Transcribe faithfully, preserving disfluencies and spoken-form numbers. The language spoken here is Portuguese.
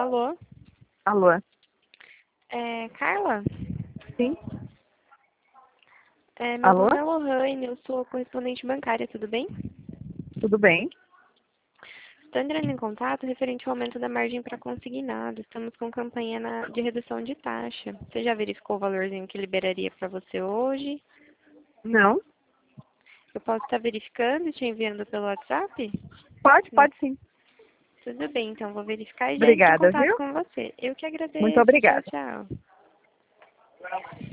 Alô? Alô? É, Carla? Sim? É, meu Alô? nome é Lohane, eu sou correspondente bancária, tudo bem? Tudo bem? Estou entrando em contato referente ao aumento da margem para consignado. Estamos com campanha na- de redução de taxa. Você já verificou o valorzinho que liberaria para você hoje? Não? Eu posso estar verificando e te enviando pelo WhatsApp? Pode, Não. pode sim. Tudo bem, então vou verificar e já entro em Obrigada, contato viu? com você. Eu que Muito agradeço. Tchau, obrigada. tchau.